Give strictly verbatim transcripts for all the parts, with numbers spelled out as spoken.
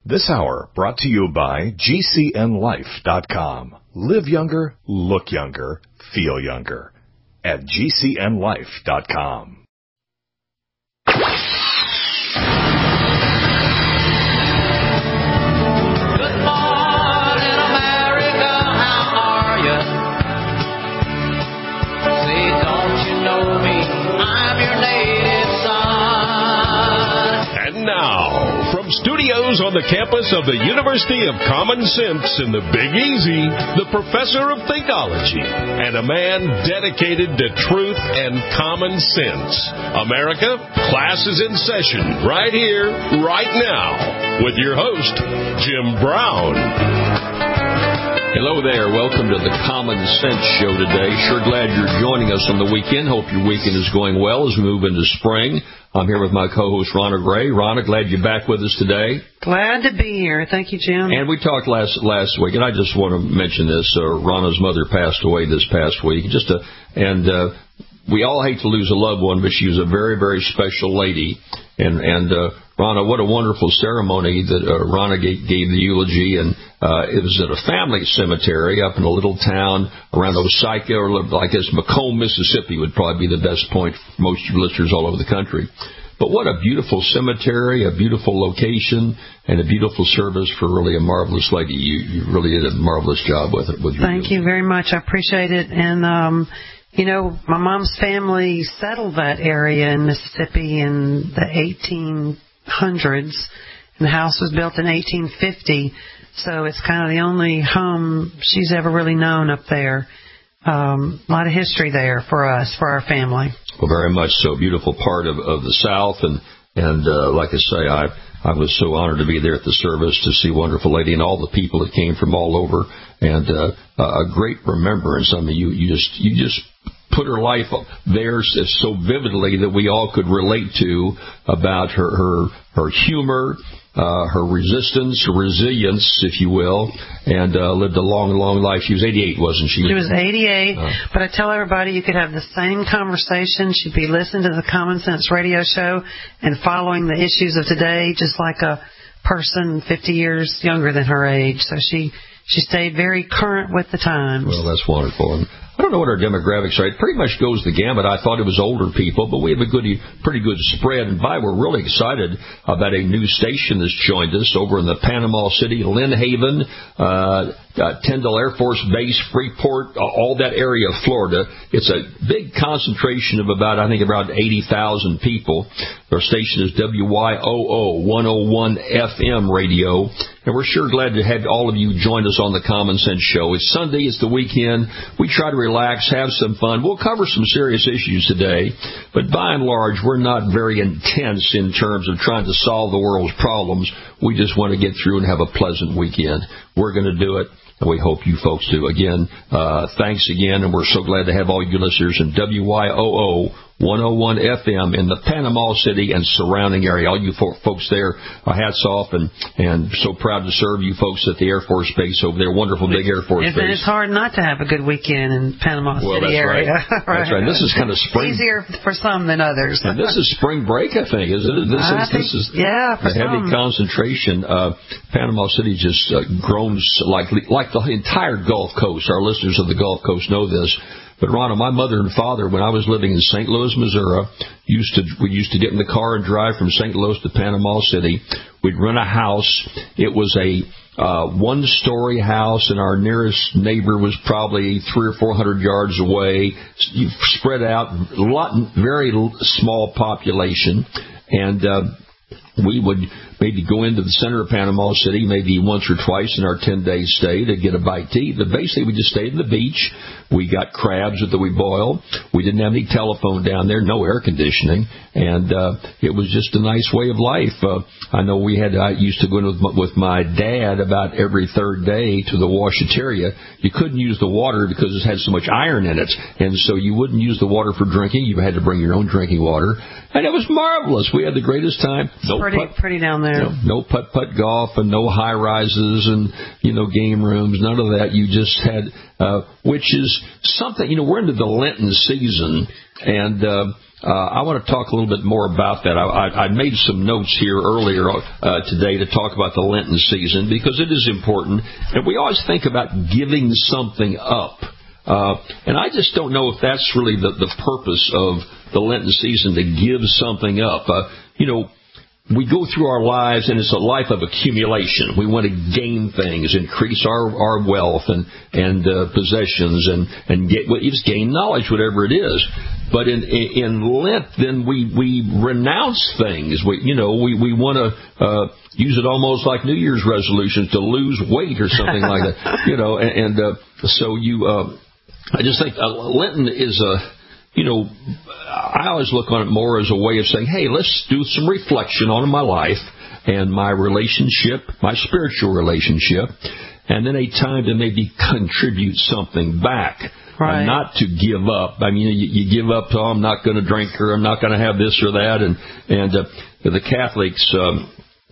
This hour brought to you by G C N life dot com. Live younger, look younger, feel younger at G C N life dot com. Now, from studios on the campus of the University of Common Sense in the Big Easy, the professor of Thinkology and a man dedicated to truth and common sense. America, class is in session right here, right now, with your host, Jim Brown. Hello there. Welcome to the Common Sense Show today. Sure glad you're joining us on the weekend. Hope your weekend is going well as we move into spring. I'm here with my co-host, Ronna Gray. Ronna, glad you're back with us today. Glad to be here. Thank you, Jim. And we talked last last week, and I just want to mention this. Uh, Ronna's mother passed away this past week. Just a, and uh, we all hate to lose a loved one, but she was a very, very special lady. And, and uh, Ronna, what a wonderful ceremony that uh, Ronna gave, gave the eulogy, and uh, it was at a family cemetery up in a little town around Osaka, or I guess Macomb, Mississippi would probably be the best point for most of your listeners all over the country. But what a beautiful cemetery, a beautiful location, and a beautiful service for really a marvelous lady. You, you really did a marvelous job with it. With your Thank you very much. I appreciate it. And, um, you know, my mom's family settled that area in Mississippi in the eighteen hundreds, and the house was built in eighteen fifty, so it's kind of the only home she's ever really known up there. Um, a lot of history there for us, for our family. Well, very much so. Beautiful part of, of the South, and and uh, like I say, I I was so honored to be there at the service to see wonderful lady and all the people that came from all over, and uh, a great remembrance. I mean, you you just you just. put her life there so vividly that we all could relate to about her her, her humor, uh, her resistance, her resilience, if you will, and uh, lived a long, long life. She was eighty-eight, wasn't she? She was eighty-eight, uh, but I tell everybody you could have the same conversation. She'd be listening to the Common Sense radio show and following the issues of today just like a person fifty years younger than her age. So she, she stayed very current with the times. Well, that's wonderful. And I don't know what our demographics are. It pretty much goes the gamut. I thought it was older people, but we have a good, pretty good spread. And, by, we're really excited about a new station that's joined us over in the Panama City, Lynn Haven, uh, uh, Tyndall Air Force Base, Freeport, uh, all that area of Florida. It's a big concentration of about, I think, about eighty thousand people. Our station is W Y O O one oh one F M radio. And we're sure glad to have all of you join us on the Common Sense Show. It's Sunday. It's the weekend. We try to relax, have some fun. We'll cover some serious issues today, but by and large, we're not very intense in terms of trying to solve the world's problems. We just want to get through and have a pleasant weekend. We're going to do it, and we hope you folks do. Again, uh, thanks again, and we're so glad to have all you listeners in W Y O O one oh one F M in the Panama City and surrounding area. All you fo- folks there, uh, hats off, and, and so proud to serve you folks at the Air Force Base over there. Wonderful big Air Force and Base. It's hard not to have a good weekend in Panama well, City that's area. Right. right. That's right. This is kind of spring. Easier for some than others. And this is spring break, I think, isn't it? This I is, think, this is yeah, for a heavy some. concentration. Uh, Panama City just uh, grown like like the entire Gulf Coast. Our listeners of the Gulf Coast know this. But, Ronna, my mother and father, when I was living in Saint Louis, Missouri, used to we used to get in the car and drive from Saint Louis to Panama City. We'd rent a house. It was a uh, one-story house, and our nearest neighbor was probably three or four hundred yards away. You spread out, a lot, very small population, and uh, we would maybe go into the center of Panama City maybe once or twice in our ten-day stay to get a bite to eat. But basically, we just stayed on the beach. We got crabs that we boiled. We didn't have any telephone down there, no air conditioning, and uh, it was just a nice way of life. Uh, I know we had. I used to go in with my, with my dad about every third day to the washateria. You couldn't use the water because it had so much iron in it, and so you wouldn't use the water for drinking. You had to bring your own drinking water, and it was marvelous. We had the greatest time. It's no pretty, pu- pretty down there. there. You know, no putt-putt golf and no high-rises and, you know, game rooms, none of that. You just had, uh, which is something, you know, we're into the Lenten season, and uh, uh, I want to talk a little bit more about that. I, I, I made some notes here earlier uh, today to talk about the Lenten season because it is important, and we always think about giving something up. Uh, and I just don't know if that's really the, the purpose of the Lenten season, to give something up. Uh, you know, we go through our lives, and it's a life of accumulation. We want to gain things, increase our, our wealth and and uh, possessions, and and get well, just gain knowledge, whatever it is. But in in Lent, then we we renounce things. We you know we we want to uh, use it almost like New Year's resolutions to lose weight or something like that. You know, and, and uh, so you. Uh, I just think uh, Lenten is a, you know, I always look on it more as a way of saying, hey, let's do some reflection on my life and my relationship, my spiritual relationship, and then a time to maybe contribute something back. Right. Uh, not to give up. I mean, you, you give up, oh, I'm not going to drink, or I'm not going to have this or that. And, and uh, the Catholics um,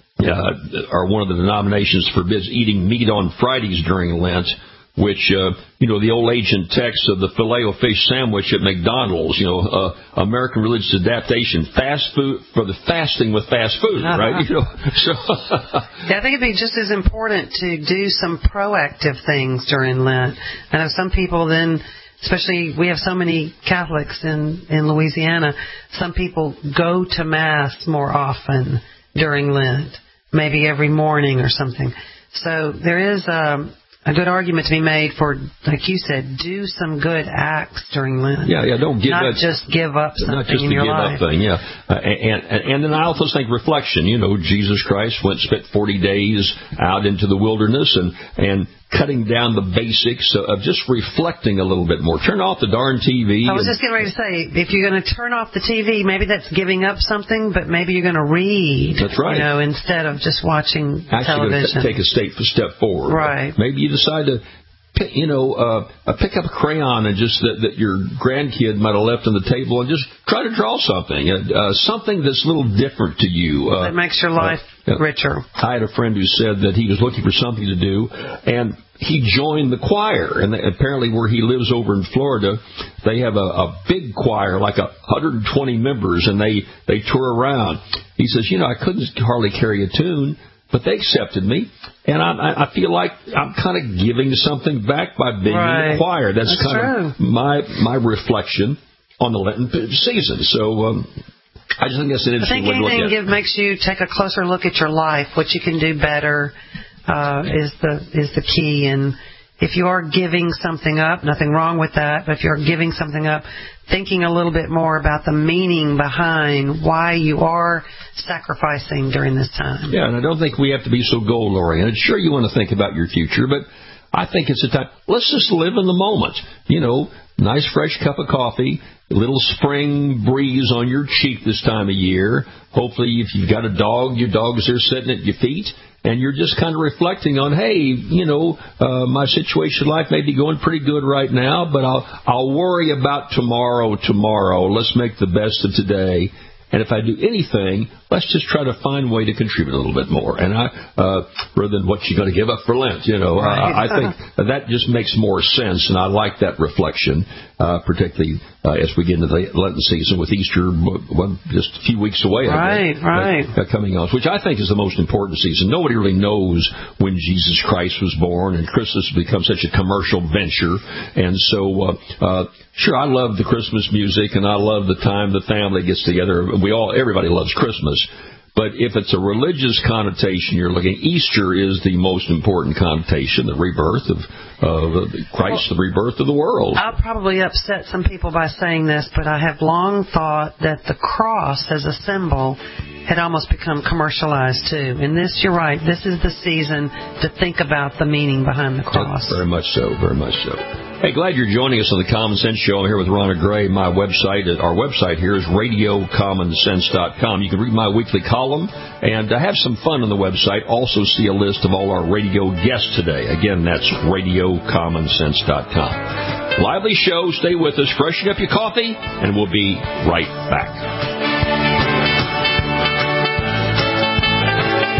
uh, are one of the denominations that forbids eating meat on Fridays during Lent, which, uh, you know, the old ancient text of the Filet-O-Fish sandwich at McDonald's, you know, uh, American religious adaptation, fast food, for the fasting with fast food, uh-huh. right? You know, so yeah, I think it'd be just as important to do some proactive things during Lent. I know some people then, especially we have so many Catholics in, in Louisiana, some people go to Mass more often during Lent, maybe every morning or something. So there is um a good argument to be made for, like you said, do some good acts during Lent. Yeah, yeah, don't give not up. just give up something Not just in the your give life. up thing, yeah. Uh, and, and and then I also think reflection. You know, Jesus Christ went spent forty days out into the wilderness and and cutting down the basics of just reflecting a little bit more. Turn off the darn T V. I was and, just getting ready to say, if you're going to turn off the T V, maybe that's giving up something, but maybe you're going to read. That's right. You know, instead of just watching Actually television. Take a step, step forward. Right. Maybe you decide to, you know, uh, pick up a crayon and just that, that your grandkid might have left on the table and just try to draw something, uh, something that's a little different to you. Uh, that makes your life uh, richer. I had a friend who said that he was looking for something to do, and he joined the choir. And apparently where he lives over in Florida, they have a, a big choir, like a one hundred twenty members, and they, they tour around. He says, you know, I couldn't hardly carry a tune, but they accepted me, and I, I feel like I'm kind of giving something back by being right. in the choir. That's, That's kind true. of my my reflection on the Lenten season. So um, I just think that's an interesting way to look at it. I think anything give, makes you take a closer look at your life, what you can do better uh, is the is the key. And if you are giving something up, nothing wrong with that, but if you're giving something up, thinking a little bit more about the meaning behind why you are sacrificing during this time. Yeah, and I don't think we have to be so goal-oriented. Sure, you want to think about your future, but I think it's a time, let's just live in the moment. You know, nice fresh cup of coffee, a little spring breeze on your cheek this time of year. Hopefully, if you've got a dog, your dog is there sitting at your feet. And you're just kind of reflecting on, hey, you know, uh, my situation in life may be going pretty good right now, but I'll I'll worry about tomorrow, tomorrow. Let's make the best of today. And if I do anything, let's just try to find a way to contribute a little bit more. And I, uh, rather than what you're going to give up for Lent, you know, right. I, I think that just makes more sense. And I like that reflection, uh, particularly uh, as we get into the Lenten season with Easter well, just a few weeks away. Right, guess, right. Uh, coming on, which I think is the most important season. Nobody really knows when Jesus Christ was born, and Christmas has become such a commercial venture. And so, uh, uh, sure, I love the Christmas music, and I love the time the family gets together. We all, everybody loves Christmas. But if it's a religious connotation you're looking, Easter is the most important connotation, the rebirth of, of Christ, the rebirth of the world. I'll probably upset some people by saying this, but I have long thought that the cross as a symbol had almost become commercialized too. And this, you're right, this is the season to think about the meaning behind the cross. Very much so, very much so. Hey, glad you're joining us on the Common Sense Show. I'm here with Ronna Gray. My website, our website here is radio common sense dot com. You can read my weekly column and uh, have some fun on the website. Also see a list of all our radio guests today. Again, that's radio common sense dot com. Lively show. Stay with us. Freshen up your coffee, and we'll be right back.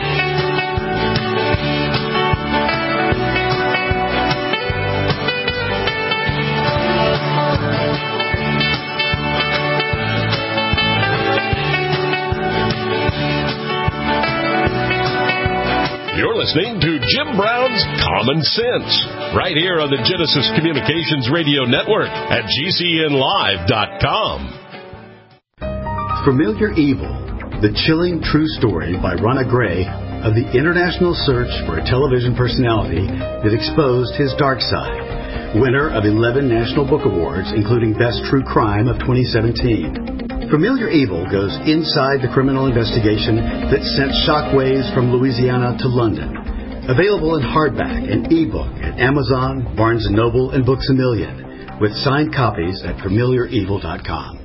listening to Jim Brown's Common Sense, right here on the Genesis Communications Radio Network at G C N live dot com. Familiar Evil, the chilling true story by Ronna Gray of the international search for a television personality that exposed his dark side. Winner of eleven National Book Awards, including Best True Crime of twenty seventeen. Familiar Evil goes inside the criminal investigation that sent shockwaves from Louisiana to London. Available in hardback and ebook at Amazon, Barnes and Noble, and Books A Million, with signed copies at familiar evil dot com.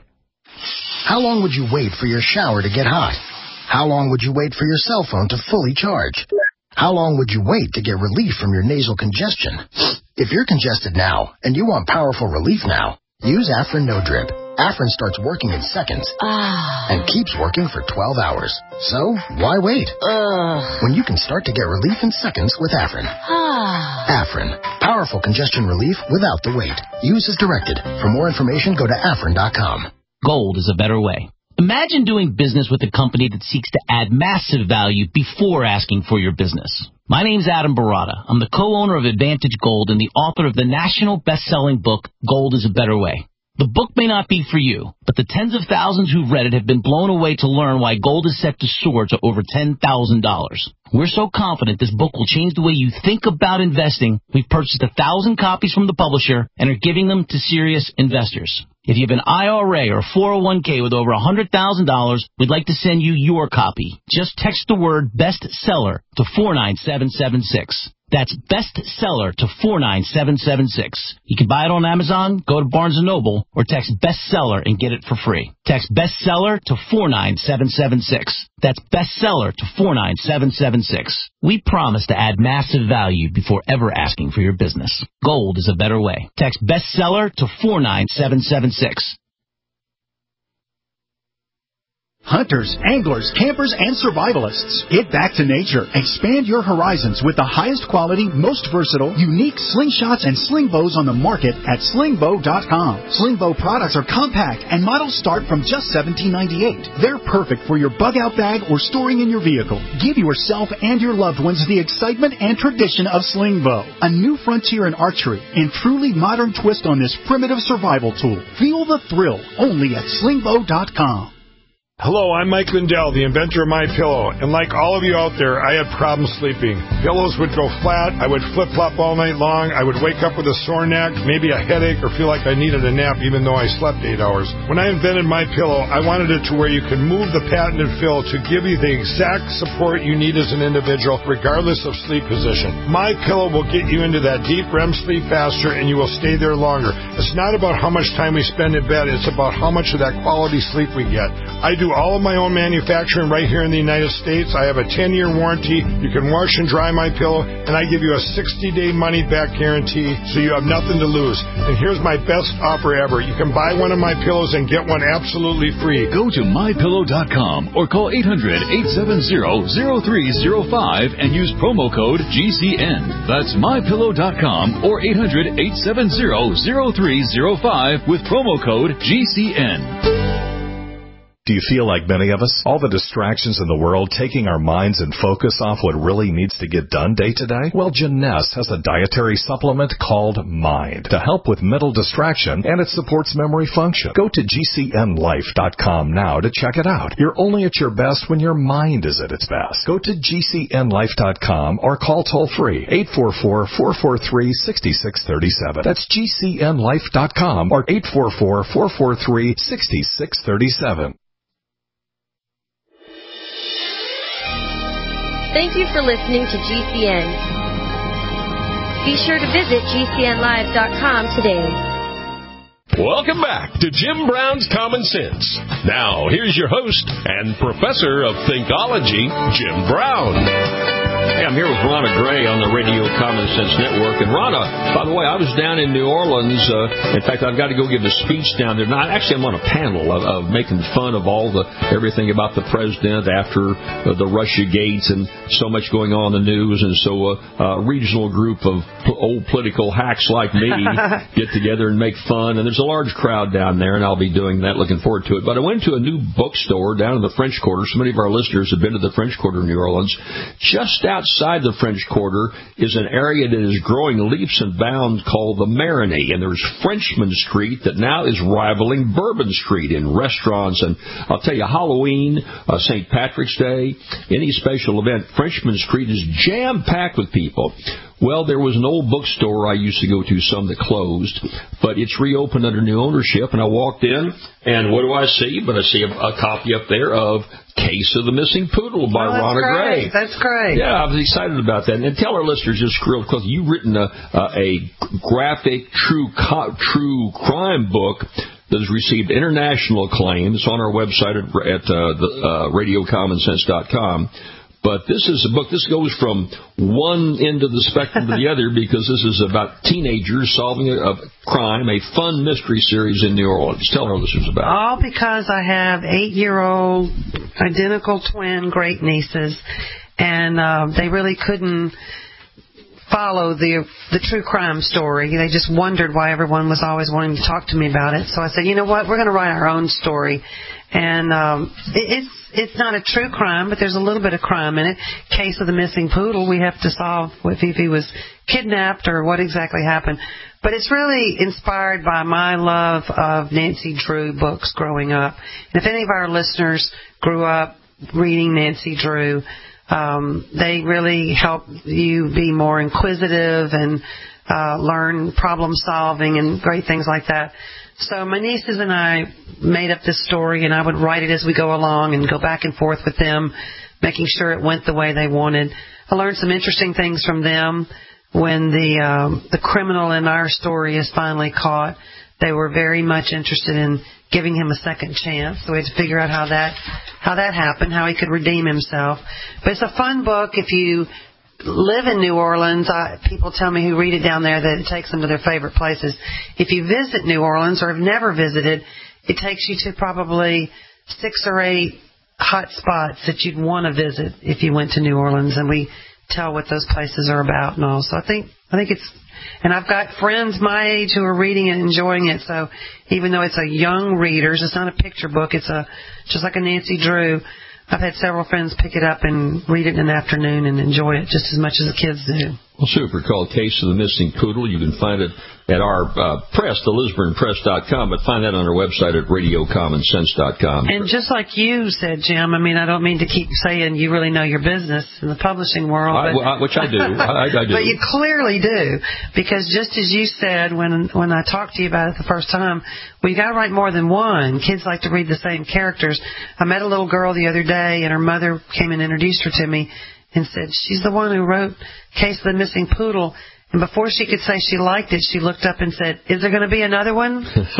How long would you wait for your shower to get hot? How long would you wait for your cell phone to fully charge? How long would you wait to get relief from your nasal congestion? If you're congested now and you want powerful relief now, use Afrin No Drip. Afrin starts working in seconds ah. and keeps working for twelve hours. So, why wait? Ugh. When you can start to get relief in seconds with Afrin. Ah. Afrin. Powerful congestion relief without the wait. Use as directed. For more information, go to afrin dot com. Gold is a better way. Imagine doing business with a company that seeks to add massive value before asking for your business. My name's Adam Barata. I'm the co-owner of Advantage Gold and the author of the national best-selling book, Gold is a Better Way. The book may not be for you, but the tens of thousands who've read it have been blown away to learn why gold is set to soar to over ten thousand dollars. We're so confident this book will change the way you think about investing, we've purchased a thousand copies from the publisher and are giving them to serious investors. If you have an I R A or four oh one k with over one hundred thousand dollars, we'd like to send you your copy. Just text the word bestseller to four nine seven seven six. That's bestseller to four nine seven seven six. You can buy it on Amazon, go to Barnes and Noble, or text bestseller and get it for free. Text bestseller to four nine seven seven six. That's bestseller to four nine seven seven six. We promise to add massive value before ever asking for your business. Gold is a better way. Text bestseller to four nine seven seven six. Hunters, anglers, campers, and survivalists. Get back to nature. Expand your horizons with the highest quality, most versatile, unique slingshots and sling bows on the market at sling bow dot com. Sling bow products are compact and models start from just seventeen ninety-eight. They're perfect for your bug-out bag or storing in your vehicle. Give yourself and your loved ones the excitement and tradition of sling bow, a new frontier in archery and truly modern twist on this primitive survival tool. Feel the thrill only at sling bow dot com. Hello, I'm Mike Lindell, the inventor of MyPillow, and like all of you out there, I had problems sleeping. Pillows would go flat, I would flip-flop all night long, I would wake up with a sore neck, maybe a headache, or feel like I needed a nap even though I slept eight hours. When I invented MyPillow, I wanted it to where you can move the patented fill to give you the exact support you need as an individual, regardless of sleep position. MyPillow will get you into that deep R E M sleep faster, and you will stay there longer. It's not about how much time we spend in bed, it's about how much of that quality sleep we get. I do all of my own manufacturing right here in the United States. I have a ten-year warranty. You can wash and dry my pillow, and I give you a sixty-day money-back guarantee, so you have nothing to lose. And here's my best offer ever. You can buy one of my pillows and get one absolutely free. Go to my pillow dot com or call eight hundred, eight seven zero, zero three zero five and use promo code G C N. That's my pillow dot com or eight hundred, eight seven zero, zero three zero five with promo code G C N. Do you feel like many of us? All the distractions in the world taking our minds and focus off what really needs to get done day to day? Well, Jeunesse has a dietary supplement called Mind to help with mental distraction, and it supports memory function. Go to G C N life dot com now to check it out. You're only at your best when your mind is at its best. Go to G C N life dot com or call toll-free eight four four, four four three, six six three seven. That's G C N life dot com or eight four four, four four three, six six three seven. Thank you for listening to G C N. Be sure to visit G C N live dot com today. Welcome back to Jim Brown's Common Sense. Now, here's your host and professor of Thinkology, Jim Brown. Hey, I'm here with Ronna Gray on the Radio Common Sense Network. And Ronna, by the way, I was down in New Orleans. Uh, in fact, I've got to go give a speech down there. Now, actually, I'm on a panel of, of making fun of all the everything about the president after uh, the Russia gates and so much going on in the news. And so uh, a regional group of p- old political hacks like me get together and make fun. And there's a large crowd down there, and I'll be doing that. Looking forward to it. But I went to a new bookstore down in the French Quarter. So many of our listeners have been to the French Quarter in New Orleans. Just outside the French Quarter is an area that is growing leaps and bounds called the Marigny, and there's Frenchman Street that now is rivaling Bourbon Street in restaurants. And I'll tell you, Halloween, uh, Saint Patrick's Day, any special event, Frenchman Street is jam-packed with people. Well, there was an old bookstore I used to go to, some that closed, but it's reopened under new ownership, and I walked in, and what do I see? But I see a, a copy up there of Case of the Missing Poodle by oh, Ronna Gray. That's great. Yeah, I was excited about that. And tell our listeners just real quick, you've written a, a graphic true co- true crime book that has received international acclaim. It's on our website at, at uh, the, uh, radio common sense dot com. But this is a book, this goes from one end of the spectrum to the other because this is about teenagers solving a, a crime, a fun mystery series in New Orleans. Tell our listeners about it. All because I have eight-year-old identical twin great nieces, and uh, they really couldn't follow the the true crime story. They just wondered why everyone was always wanting to talk to me about it. So I said, you know what, we're going to write our own story. And um, it, it's it's not a true crime, but there's a little bit of crime in it. Case of the Missing Poodle, we have to solve if he, if he was kidnapped or what exactly happened. But it's really inspired by my love of Nancy Drew books growing up. And if any of our listeners grew up reading Nancy Drew, um, they really help you be more inquisitive and uh, learn problem solving and great things like that. So my nieces and I made up this story, and I would write it as we go along and go back and forth with them, making sure it went the way they wanted. I learned some interesting things from them. When the um, the criminal in our story is finally caught, they were very much interested in giving him a second chance. So we had to figure out how that how that happened, how he could redeem himself. But it's a fun book. If you live in New Orleans, I, people tell me who read it down there that it takes them to their favorite places. If you visit New Orleans or have never visited, it takes you to probably six or eight hot spots that you'd want to visit if you went to New Orleans, and we tell what those places are about and all. So I think I think it's, and I've got friends my age who are reading it and enjoying it. So even though it's a young readers, it's not a picture book. It's a just like a Nancy Drew. I've had several friends pick it up and read it in an afternoon and enjoy it just as much as the kids do. Well, super. Called Case of the Missing Poodle. You can find it at our uh, press, the lisburn press dot com, but find that on our website at radio common sense dot com. And just like you said, Jim, I mean, I don't mean to keep saying you really know your business in the publishing world. I, but, well, which I do. I, I do. But you clearly do, because just as you said when when I talked to you about it the first time, we got to write more than one. Kids like to read the same characters. I met a little girl the other day, and her mother came and introduced her to me and said, she's the one who wrote Case of the Missing Poodle. And before she could say she liked it, she looked up and said, is there going to be another one?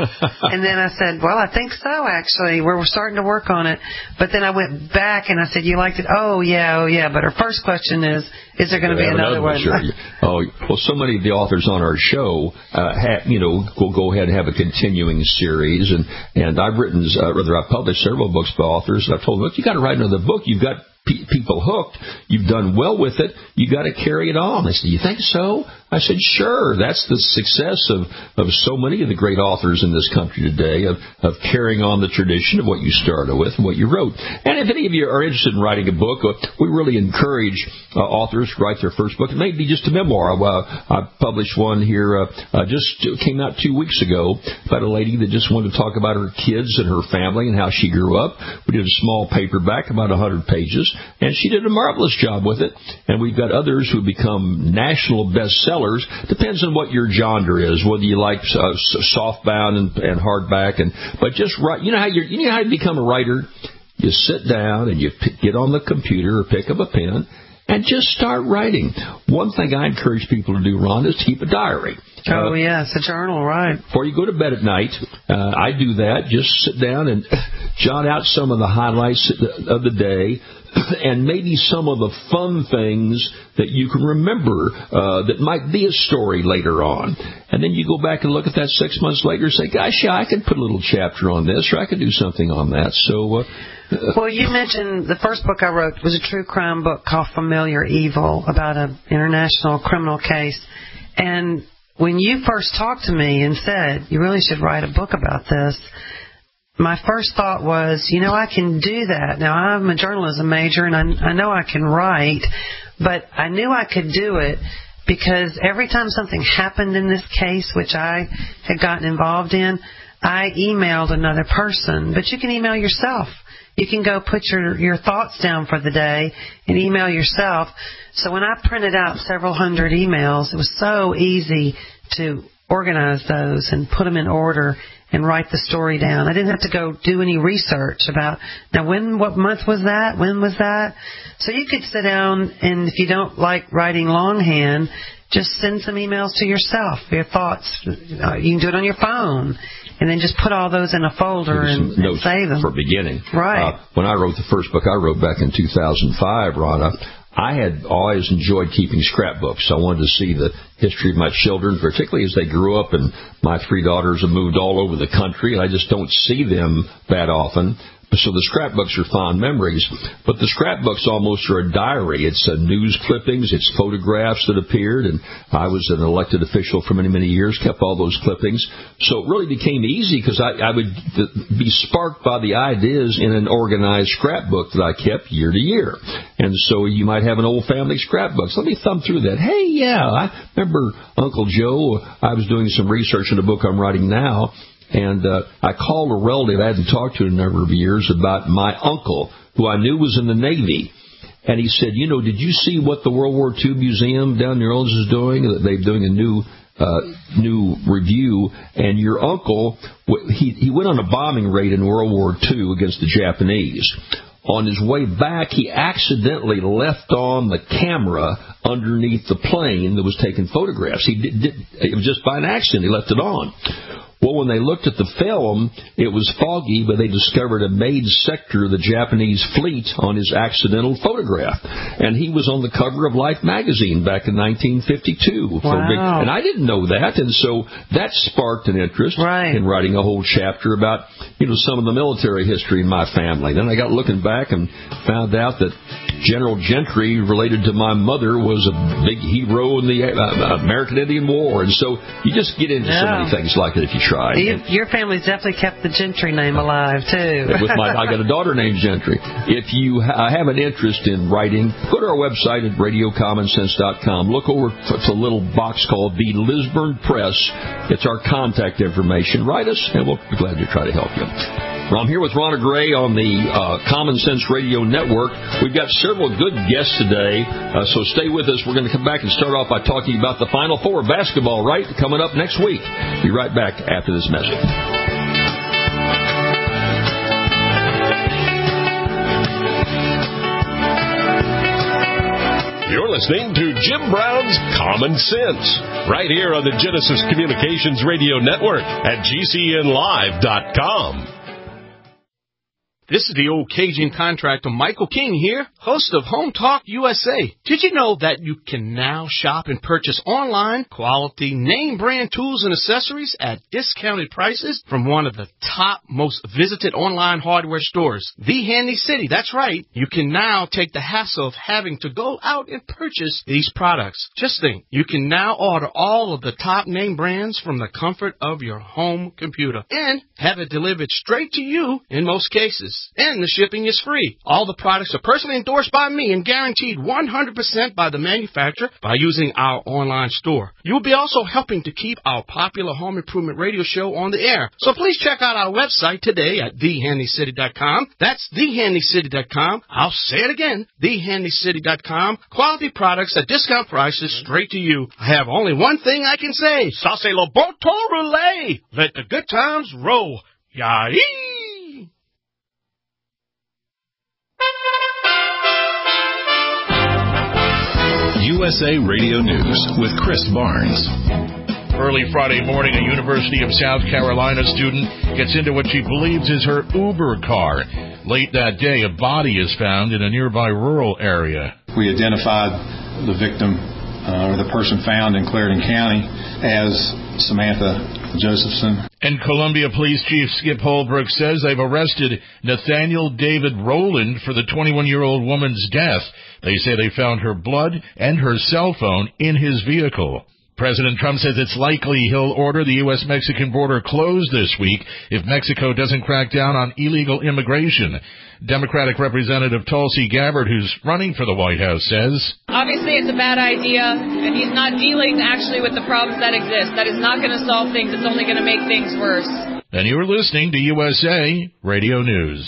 And then I said, well, I think so, actually. We're, we're starting to work on it. But then I went back and I said, you liked it? Oh, yeah, oh, yeah. But her first question is, is there going to be another, another one? Sure. Oh, well, so many of the authors on our show, uh, have, you know, will go ahead and have a continuing series. And, and I've written, uh, rather, I've published several books by authors. I've told them, look, you got to write another book. You've got people hooked. You've done well with it. You got to carry it on. They said, you think so? I said, sure. That's the success of, of so many of the great authors in this country today, of, of carrying on the tradition of what you started with and what you wrote. And if any of you are interested in writing a book, uh, we really encourage uh, authors to write their first book. It may be just a memoir. Uh, I published one here, uh, uh, just came out two weeks ago, about a lady that just wanted to talk about her kids and her family and how she grew up. We did a small paperback, about one hundred pages, and she did a marvelous job with it. And we've got others who have become national bestsellers. Depends on what your genre is, whether you like uh, softbound and, and hardback. And but just write. You know how you you know how you become a writer. You sit down and you p- get on the computer or pick up a pen and just start writing. One thing I encourage people to do, Ron, is keep a diary. Oh, uh, yes, a journal, right. Before you go to bed at night, uh, I do that. Just sit down and jot out some of the highlights of the day, and maybe some of the fun things that you can remember uh, that might be a story later on. And then you go back and look at that six months later and say, gosh, yeah, I could put a little chapter on this, or I could do something on that. So, uh, well, you mentioned the first book I wrote was a true crime book called Familiar Evil about an international criminal case. And when you first talked to me and said, you really should write a book about this, my first thought was, you know, I can do that. Now, I'm a journalism major, and I, I know I can write, but I knew I could do it because every time something happened in this case, which I had gotten involved in, I emailed another person. But you can email yourself. You can go put your, your thoughts down for the day and email yourself. So when I printed out several hundred emails, it was so easy to organize those and put them in order and write the story down. I didn't have to go do any research about, now when, what month was that? When was that? So you could sit down, and if you don't like writing longhand, just send some emails to yourself, your thoughts. You can do it on your phone, and then just put all those in a folder and, and save them. For beginning. Right. Uh, when I wrote the first book I wrote back in two thousand five, Rhonda, I had always enjoyed keeping scrapbooks. I wanted to see the history of my children, particularly as they grew up, and my three daughters have moved all over the country, and I just don't see them that often. So the scrapbooks are fond memories, but the scrapbooks almost are a diary. It's uh, news clippings, it's photographs that appeared, and I was an elected official for many, many years, kept all those clippings. So it really became easy because I, I would be sparked by the ideas in an organized scrapbook that I kept year to year. And so you might have an old family scrapbook. So let me thumb through that. Hey, yeah, I remember Uncle Joe. I was doing some research in the book I'm writing now, and uh, I called a relative I hadn't talked to in a number of years about my uncle, who I knew was in the Navy. And he said, you know, did you see what the World War Two Museum down in New Orleans is doing? They're doing a new uh, new review. And your uncle, he, he went on a bombing raid in World War Two against the Japanese. On his way back, he accidentally left on the camera underneath the plane that was taking photographs. He did, did, it was just by an accident. He left it on. Well, when they looked at the film, it was foggy, but they discovered a made sector of the Japanese fleet on his accidental photograph. And he was on the cover of Life magazine back in nineteen fifty-two. Wow. For a big, and I didn't know that, and so that sparked an interest right. in writing a whole chapter about, you know, some of the military history in my family. Then I got looking back and found out that General Gentry, related to my mother, was a big hero in the uh, American Indian War. And so you just get into yeah. so many things like that if you try. You, your family's definitely kept the Gentry name alive, too. With my, I got a daughter named Gentry. If you ha- have an interest in writing, go to our website at radio common sense dot com. Look over to a little box called the Lisburn Press. It's our contact information. Write us, and we'll be glad to try to help you. Well, I'm here with Rhonda Gray on the uh, Common Sense Radio Network. We've got several good guests today, uh, so stay with us. We're going to come back and start off by talking about the Final Four basketball, right? Coming up next week. Be right back after this message. You're listening to Jim Brown's Common Sense, right here on the Genesis Communications Radio Network at G C N live dot com. This is the old Cajun contractor Michael King here, host of Home Talk U S A. Did you know that you can now shop and purchase online quality name brand tools and accessories at discounted prices from one of the top most visited online hardware stores, The Handy City? That's right. You can now take the hassle of having to go out and purchase these products. Just think, you can now order all of the top name brands from the comfort of your home computer and have it delivered straight to you in most cases. And the shipping is free. All the products are personally endorsed by me and guaranteed one hundred percent by the manufacturer by using our online store. You'll be also helping to keep our popular home improvement radio show on the air. So please check out our website today at the handy city dot com. That's the handy city dot com. I'll say it again, the handy city dot com. Quality products at discount prices straight to you. I have only one thing I can say. Ça c'est le bon temps roulé. Let the good times roll. Yay! U S A Radio News with Chris Barnes. Early Friday morning, a University of South Carolina student gets into what she believes is her Uber car. Late that day, a body is found in a nearby rural area. We identified the victim, uh, or the person found in Clarendon County, as Samantha Josephson. And Columbia Police Chief Skip Holbrook says they've arrested Nathaniel David Rowland for the twenty-one-year-old woman's death. They say they found her blood and her cell phone in his vehicle. President Trump says it's likely he'll order the U S Mexican border closed this week if Mexico doesn't crack down on illegal immigration. Democratic Representative Tulsi Gabbard, who's running for the White House, says, obviously it's a bad idea, and he's not dealing actually with the problems that exist. That is not going to solve things. It's only going to make things worse. And you're listening to U S A Radio News.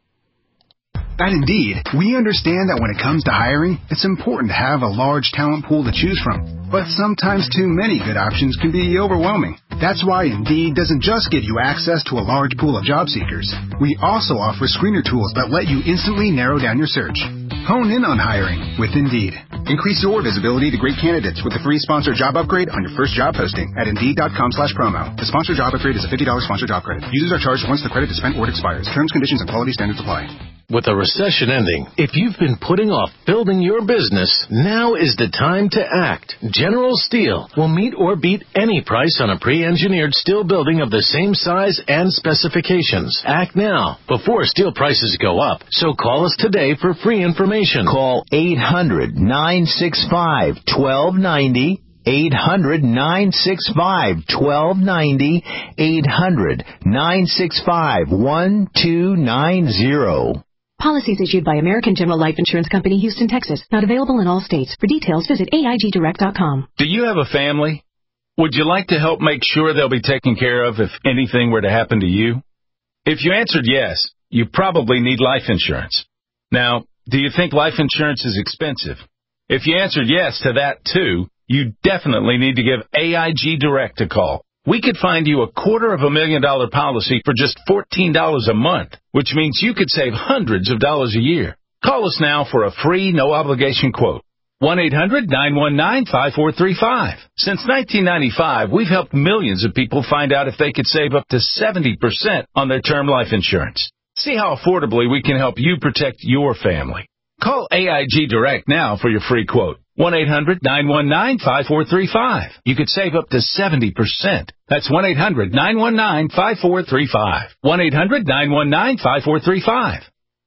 At Indeed, we understand that when it comes to hiring, it's important to have a large talent pool to choose from. But sometimes too many good options can be overwhelming. That's why Indeed doesn't just give you access to a large pool of job seekers. We also offer screener tools that let you instantly narrow down your search. Hone in on hiring with Indeed. Increase your visibility to great candidates with a free sponsored job upgrade on your first job posting at Indeed.com slash promo. The sponsored job upgrade is a fifty dollars sponsored job credit. Users are charged once the credit is spent or it expires. Terms, conditions, and quality standards apply. With a recession ending, if you've been putting off building your business, now is the time to act. General Steel will meet or beat any price on a pre-engineered steel building of the same size and specifications. Act now, before steel prices go up. So call us today for free information. Call eight hundred, nine six five, one two nine zero. eight hundred, nine six five, one two nine zero. eight hundred, nine six five, one two nine zero. Policies issued by American General Life Insurance Company, Houston, Texas. Not available in all states. For details, visit A I G direct dot com. Do you have a family? Would you like to help make sure they'll be taken care of if anything were to happen to you? If you answered yes, you probably need life insurance. Now, do you think life insurance is expensive? If you answered yes to that too, you definitely need to give A I G Direct a call. We could find you a quarter of a million dollar policy for just fourteen dollars a month, which means you could save hundreds of dollars a year. Call us now for a free, no-obligation quote. one eight hundred, nine one nine, five four three five. Since nineteen ninety-five, we've helped millions of people find out if they could save up to seventy percent on their term life insurance. See how affordably we can help you protect your family. Call A I G Direct now for your free quote. one eight hundred, nine one nine, five four three five. You could save up to seventy percent. That's one eight hundred, nine one nine, five four three five. one eight hundred, nine one nine, five four three five.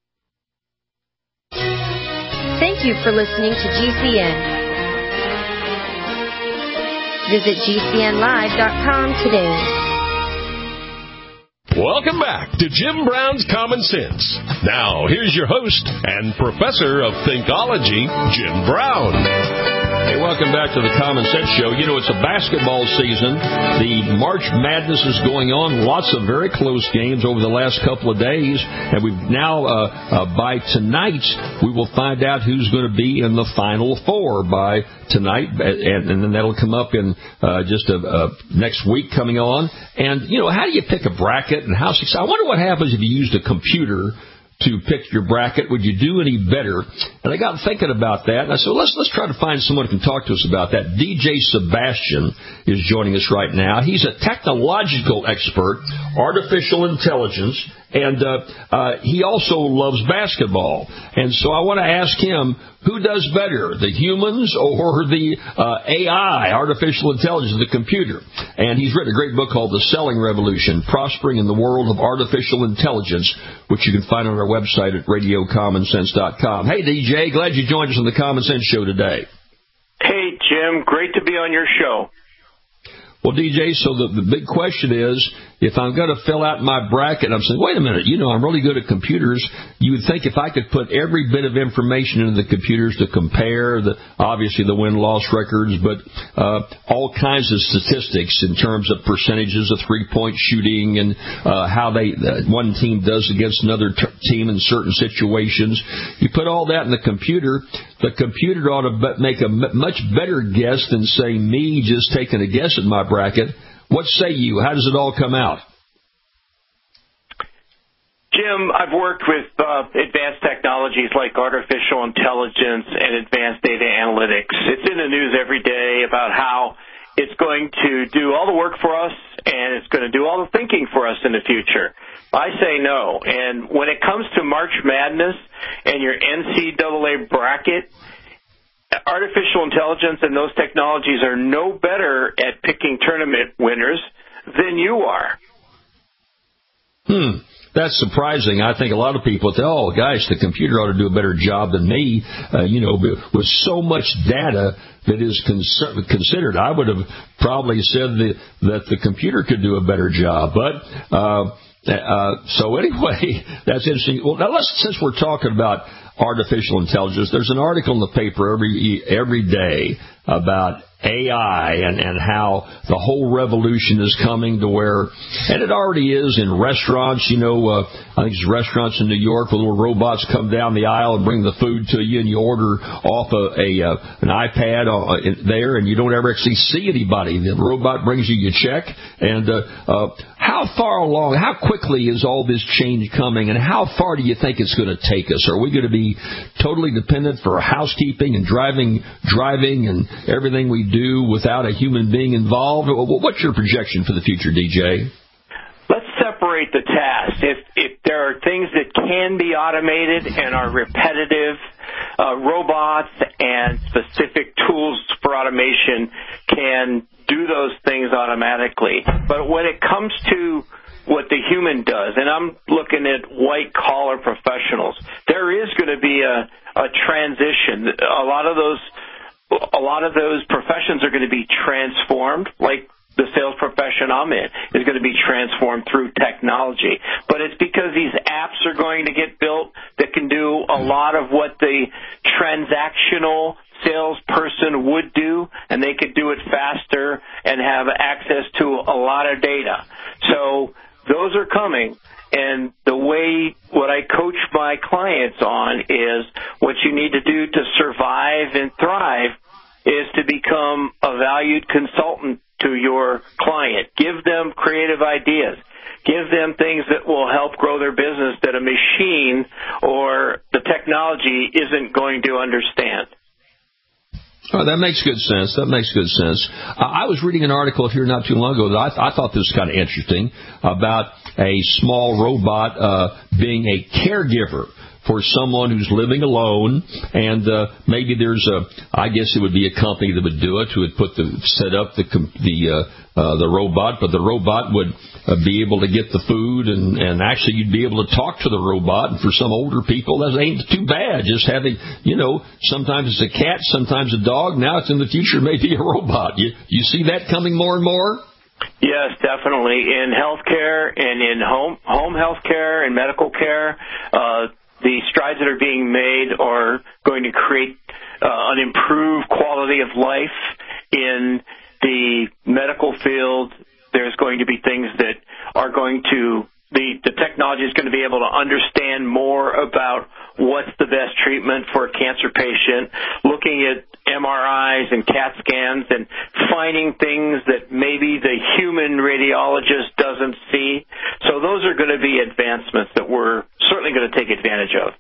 Thank you for listening to G C N. Visit G C N live dot com today. Welcome back to Jim Brown's Common Sense. Now, here's your host and professor of Thinkology, Jim Brown. Hey, welcome back to the Common Sense Show. You know, it's a basketball season. The March Madness is going on. Lots of very close games over the last couple of days. And we've now, uh, uh, by tonight, we will find out who's going to be in the Final Four by tonight. And, and then that'll come up in uh, just a, a next week coming on. And, you know, how do you pick a bracket and how successful? I wonder what happens if you used a computer to pick your bracket. Would you do any better? And I got thinking about that, and I said, well, let's let's try to find someone who can talk to us about that. D J Sebastian is joining us right now. He's a technological expert, artificial intelligence, and uh, uh, he also loves basketball. And so I want to ask him, who does better, the humans or the uh, A I, artificial intelligence, the computer? And he's written a great book called The Selling Revolution, Prospering in the World of Artificial Intelligence, which you can find on our website at radio common sense dot com. Hey, D J, glad you joined us on the Common Sense Show today. Hey, Jim, great to be on your show. Well, D J, so the, the big question is, if I'm going to fill out my bracket, I'm saying, wait a minute, you know, I'm really good at computers. You would think if I could put every bit of information into the computers to compare, the obviously the win-loss records, but uh, all kinds of statistics in terms of percentages of three-point shooting and uh, how they uh, one team does against another t- team in certain situations. You put all that in the computer, the computer ought to be- make a m- much better guess than, say, me just taking a guess at my bracket. What say you? How does it all come out? Jim, I've worked with uh, advanced technologies like artificial intelligence and advanced data analytics. It's in the news every day about how it's going to do all the work for us, and it's going to do all the thinking for us in the future. I say no. And when it comes to March Madness and your N C double A bracket, artificial intelligence and those technologies are no better at picking tournament winners than you are. Hmm. That's surprising. I think a lot of people think, oh, gosh, the computer ought to do a better job than me. Uh, you know, with so much data that is cons- considered, I would have probably said that, that the computer could do a better job. But uh, uh, so anyway, that's interesting. Well, now let's, since we're talking about artificial intelligence, there's an article in the paper every every day about A I and, and how the whole revolution is coming to where, and it already is in restaurants, you know, uh, I think there's restaurants in New York where little robots come down the aisle and bring the food to you, and you order off a, a uh, an iPad uh, there, and you don't ever actually see anybody. The robot brings you your check. And uh, uh, how far along, how quickly is all this change coming, and how far do you think it's going to take us? Are we going to be totally dependent for housekeeping and driving, driving and everything we do without a human being involved? What's your projection for the future, D J? Let's separate the tasks. If if there are things that can be automated and are repetitive, uh, robots and specific tools for automation can do those things automatically. But when it comes to what the human does, and I'm looking at white-collar professionals, there is going to be a, a transition. A lot of those A lot of those professions are going to be transformed, like the sales profession I'm in is going to be transformed through technology. But it's because these apps are going to get built that can do a lot of what the transactional salesperson would do, and they could do it faster and have access to a lot of data. So those are coming. And the way what I coach my clients on is what you need to do to survive and thrive is to become a valued consultant to your client. Give them creative ideas. Give them things that will help grow their business that a machine or the technology isn't going to understand. Oh, that makes good sense. That makes good sense. Uh, I was reading an article here not too long ago that I, th- I thought this was kind of interesting about a small robot uh, being a caregiver for someone who's living alone, and uh, maybe there's a, I guess it would be a company that would do it, who would put the set up the the uh, uh, the robot, but the robot would uh, be able to get the food, and, and actually you'd be able to talk to the robot. And for some older people, that ain't too bad. Just having, you know, sometimes it's a cat, sometimes a dog. Now it's in the future maybe a robot. You you see that coming more and more? Yes, definitely. In healthcare and in home home healthcare and medical care, uh, the strides that are being made are going to create uh, an improved quality of life. In the medical field, there's going to be things that are going to, the, the technology is going to be able to understand more about what's the best treatment for a cancer patient, looking at M R Is and CAT scans and finding things that maybe the human radiologist doesn't see. So those are going to be advancements that we're certainly going to take advantage of.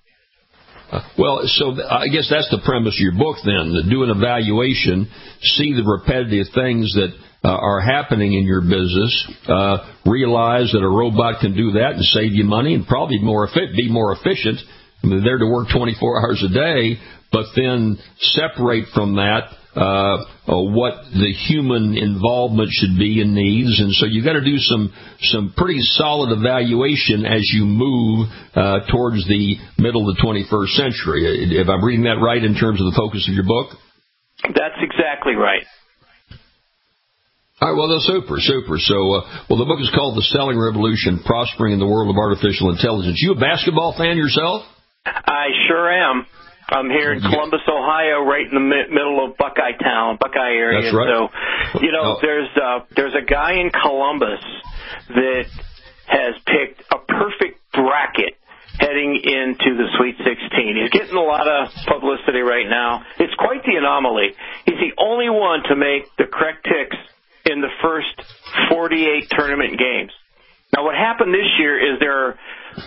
Uh, well, so th- I guess that's the premise of your book then, to do an evaluation, see the repetitive things that uh, are happening in your business, uh, realize that a robot can do that and save you money and probably more effi- be more efficient. I mean, they're there to work twenty-four hours a day, but then separate from that uh, uh, what the human involvement should be and needs. And so you've got to do some some pretty solid evaluation as you move uh, towards the middle of the twenty-first century. If I'm reading that right in terms of the focus of your book? That's exactly right. All right, well, that's super, super. So, uh, well, the book is called The Selling Revolution, Prospering in the World of Artificial Intelligence. You a basketball fan yourself? I sure am. I'm here in Columbus, Ohio, right in the mi- middle of Buckeye Town, Buckeye area. That's right. So, you know, Oh. there's uh, there's a guy in Columbus that has picked a perfect bracket heading into the Sweet sixteen. He's getting a lot of publicity right now. It's quite the anomaly. He's the only one to make the correct picks in the first forty-eight tournament games. Now, what happened this year is there are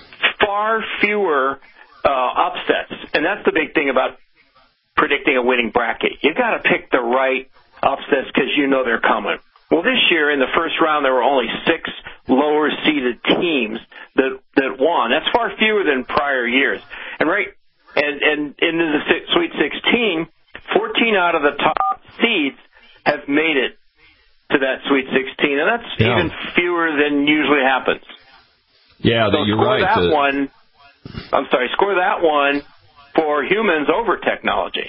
far fewer uh, upsets, and that's the big thing about predicting a winning bracket. You got to pick the right upsets because you know they're coming. Well, this year in the first round, there were only six lower-seeded teams that that won. That's far fewer than prior years. And right, and and in the Sweet sixteen, fourteen out of the top seeds have made it to that Sweet sixteen, and that's yeah. even fewer than usually happens. Yeah, so you're score right. That uh, one, I'm sorry, score that one for humans over technology.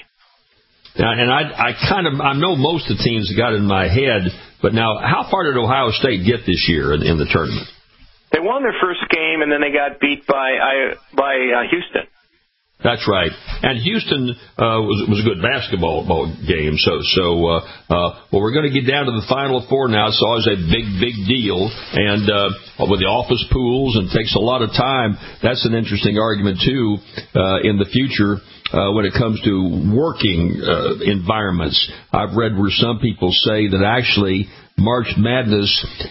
And I, I kind of, I know most of the teams got it in my head, but now, how far did Ohio State get this year in, in the tournament? They won their first game, and then they got beat by by uh, Houston. That's right. And Houston uh, was was a good basketball ball game. So, so uh, uh, well, we're going to get down to the Final Four now. It's always a big, big deal. And uh, with the office pools, and it takes a lot of time. That's an interesting argument, too, uh, in the future uh, when it comes to working uh, environments. I've read where some people say that actually March Madness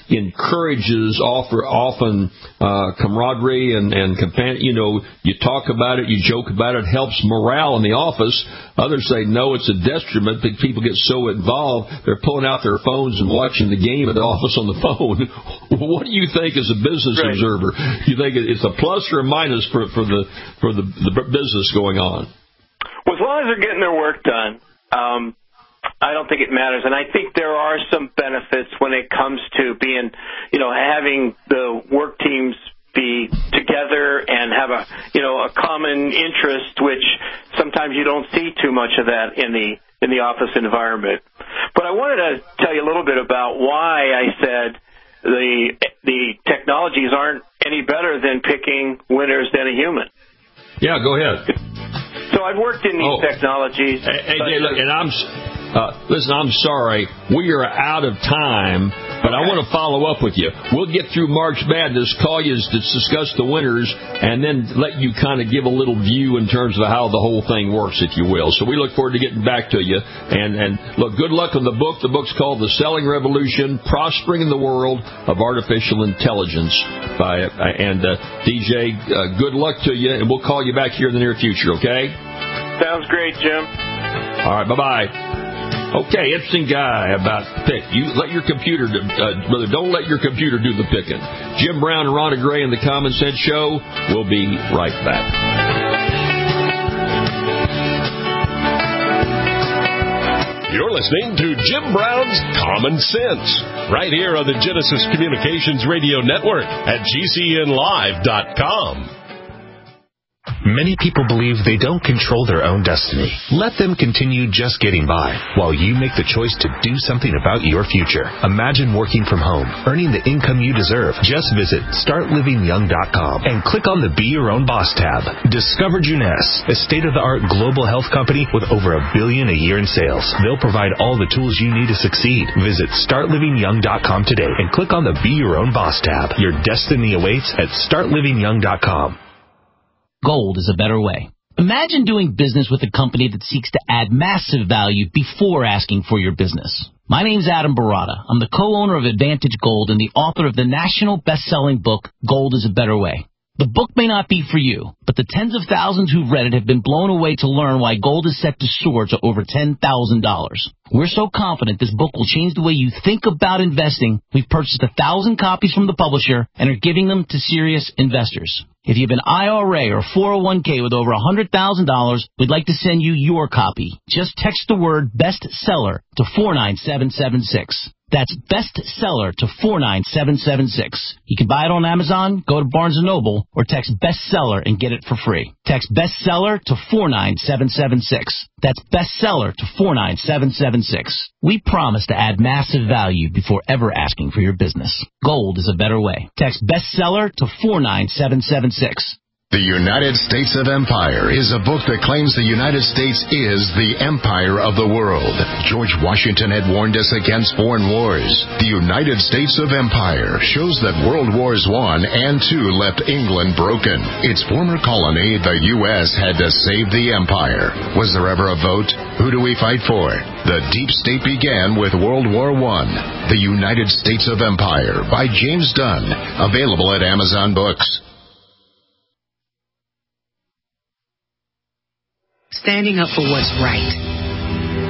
encourages offer, often uh, camaraderie and, and companion. You know, you talk about it, you joke about it, helps morale in the office. Others say, no, it's a detriment. People get so involved, they're pulling out their phones and watching the game at the office on the phone. What do you think as a business right. observer? You think it's a plus or a minus for, for, the, for the, the business going on? Well, as long as they're getting their work done, um, I don't think it matters, and I think there are some benefits when it comes to being, you know, having the work teams be together and have a, you know, a common interest, which sometimes you don't see too much of that in the in the office environment. But I wanted to tell you a little bit about why I said the the technologies aren't any better than picking winners than a human. Yeah, go ahead. So I've worked in these oh. technologies. Hey, hey, look, and I'm. Uh, listen, I'm sorry. We are out of time, but okay. I want to follow up with you. We'll get through March Madness, call you to discuss the winners, and then let you kind of give a little view in terms of how the whole thing works, if you will. So we look forward to getting back to you. And, and look, good luck on the book. The book's called The Selling Revolution, Prospering in the World of Artificial Intelligence. By, and uh, D J, uh, good luck to you, and we'll call you back here in the near future, okay? Sounds great, Jim. All right, bye-bye. Okay, interesting guy about pick. You let your computer, do, uh, brother, don't let your computer do the picking. Jim Brown and Rhonda Gray in the Common Sense Show. We'll be right back. You're listening to Jim Brown's Common Sense, right here on the Genesis Communications Radio Network at G C N live dot com. Many people believe they don't control their own destiny. Let them continue just getting by while you make the choice to do something about your future. Imagine working from home, earning the income you deserve. Just visit start living young dot com and click on the Be Your Own Boss tab. Discover Juness, a state-of-the-art global health company with over a billion a year in sales. They'll provide all the tools you need to succeed. Visit start living young dot com today and click on the Be Your Own Boss tab. Your destiny awaits at start living young dot com. Gold is a better way. Imagine doing business with a company that seeks to add massive value before asking for your business. My name's Adam Barata. I'm the co-owner of Advantage Gold and the author of the national best-selling book, Gold is a Better Way. The book may not be for you, but the tens of thousands who've read it have been blown away to learn why gold is set to soar to over ten thousand dollars. We're so confident this book will change the way you think about investing, we've purchased a thousand copies from the publisher and are giving them to serious investors. If you have an I R A or four oh one k with over one hundred thousand dollars, we'd like to send you your copy. Just text the word bestseller to four nine seven seven six. That's bestseller to four nine seven seven six. You can buy it on Amazon, go to Barnes and Noble, or text bestseller and get it for free. Text bestseller to four nine seven seven six. That's bestseller to four nine seven seven six. We promise to add massive value before ever asking for your business. Gold is a better way. Text bestseller to four nine seven seven six. The United States of Empire is a book that claims the United States is the empire of the world. George Washington had warned us against foreign wars. The United States of Empire shows that World Wars One and Two left England broken. Its former colony, the U S, had to save the empire. Was there ever a vote? Who do we fight for? The deep state began with World War One. The United States of Empire by James Dunn. Available at Amazon Books. Standing up for what's right.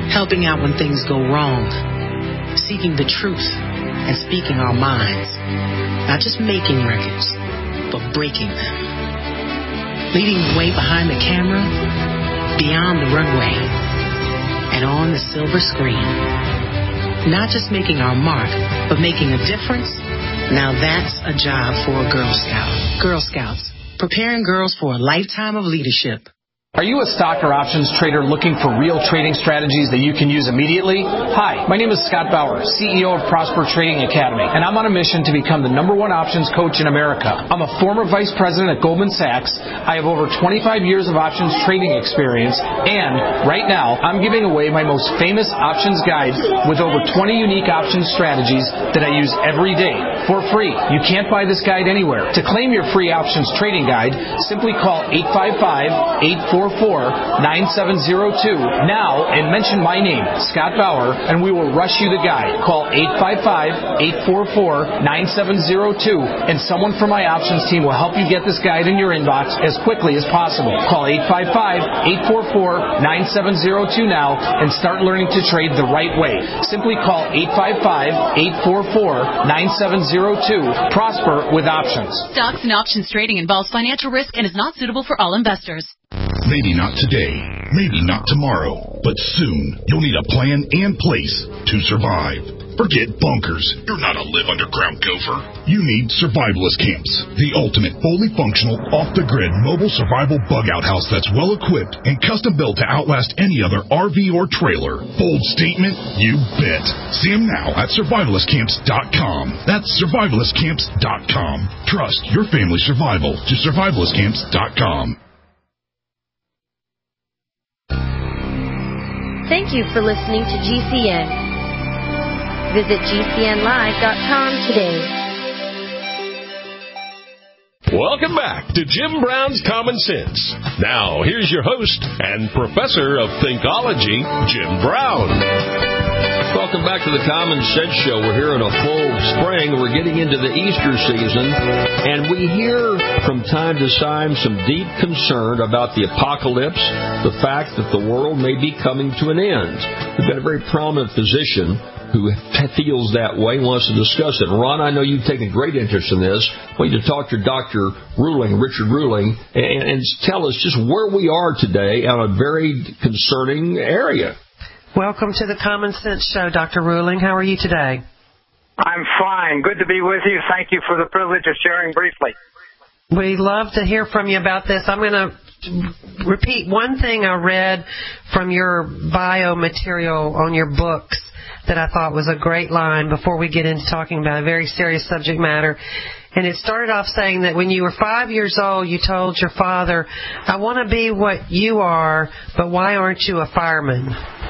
helping out when things go wrong, seeking the truth and speaking our minds, not just making records, but breaking them, leading the way behind the camera, beyond the runway, and on the silver screen. Not just making our mark, but making a difference. Now that's a job for a Girl Scout. Girl Scouts, preparing girls for a lifetime of leadership. Are you a stock or options trader looking for real trading strategies that you can use immediately? Hi, my name is Scott Bauer, C E O of Prosper Trading Academy, and I'm on a mission to become the number one options coach in America. I'm a former vice president at Goldman Sachs. I have over twenty-five years of options trading experience, and right now I'm giving away my most famous options guide with over twenty unique options strategies that I use every day for free. You can't buy this guide anywhere. To claim your free options trading guide, simply call eight five five, eight four four, nine seven zero two now and mention my name, Scott Bauer, and we will rush you the guide. Call eight five five, eight four four, nine seven zero two and someone from my options team will help you get this guide in your inbox as quickly as possible. Call eight five five, eight four four, nine seven zero two now and start learning to trade the right way. Simply call eight five five, eight four four, nine seven zero two. Prosper with options. Stocks and options trading involves financial risk and is not suitable for all investors. Maybe not today, maybe not tomorrow, but soon you'll need a plan and place to survive. Forget bunkers. You're not a live underground gopher. You need survivalist camps, the ultimate fully functional, off-the-grid mobile survival bug-out house that's well-equipped and custom-built to outlast any other R V or trailer. Bold statement? You bet. See them now at survivalist camps dot com. That's survivalist camps dot com. Trust your family's survival to survivalist camps dot com. Thank you for listening to G C N. Visit G C N live dot com today. Welcome back to Jim Brown's Common Sense. Now, here's your host and professor of Thinkology, Jim Brown. Welcome back to the Common Sense Show. We're here in a full spring. We're getting into the Easter season, and we hear from time to time some deep concern about the apocalypse, the fact that the world may be coming to an end. We've got a very prominent physician who feels that way, wants to discuss it. Ron, I know you've taken great interest in this. I want you to talk to Doctor Ruling, Richard Ruling, and, and tell us just where we are today on a very concerning area. Welcome to the Common Sense Show, Doctor Ruling. How are you today? I'm fine. Good to be with you. Thank you for the privilege of sharing briefly. We'd love to hear from you about this. I'm going to repeat one thing I read from your bio material on your books that I thought was a great line before we get into talking about a very serious subject matter. And it started off saying that when you were five years old, you told your father, I want to be what you are, but why aren't you a fireman?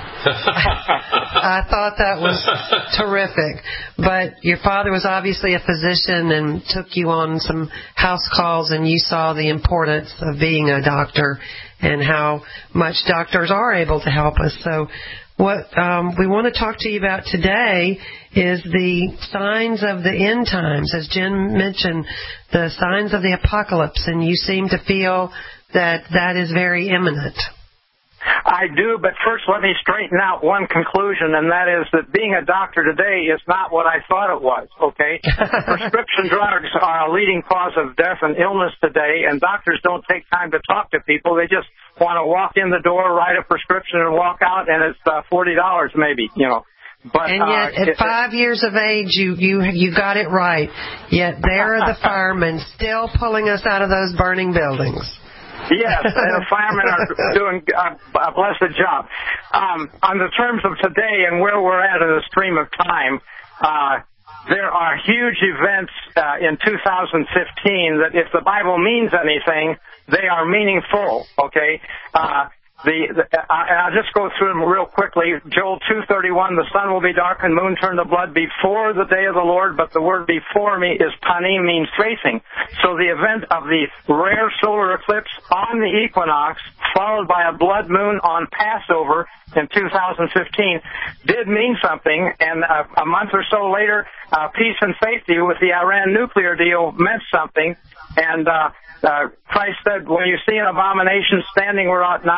I thought that was terrific. But your father was obviously a physician and took you on some house calls, and you saw the importance of being a doctor and how much doctors are able to help us. So what um, we want to talk to you about today is the signs of the end times. As Jim mentioned, the signs of the apocalypse, and you seem to feel that that is very imminent. I do, but first let me straighten out one conclusion, and that is that being a doctor today is not what I thought it was, okay? Prescription drugs are a leading cause of death and illness today, and doctors don't take time to talk to people. They just want to walk in the door, write a prescription, and walk out, and it's uh, forty dollars maybe, you know. But, and yet, uh, at five it, years of age, you, you you got it right. Yet there are the firemen still pulling us out of those burning buildings. Yes, and the firemen are doing a, a blessed job. Um, on the terms of today and where we're at in the stream of time, uh, there are huge events uh, in two thousand fifteen that, if the Bible means anything, they are meaningful, okay? Uh, The, the uh, I'll just go through them real quickly. Joel two thirty-one, the sun will be dark and moon turn to blood before the day of the Lord, but the word before me is panim, means facing. So the event of the rare solar eclipse on the equinox, followed by a blood moon on Passover in two thousand fifteen, did mean something, and a, a month or so later, uh, peace and safety with the Iran nuclear deal meant something, and uh, uh, Christ said, when you see an abomination standing where ought not,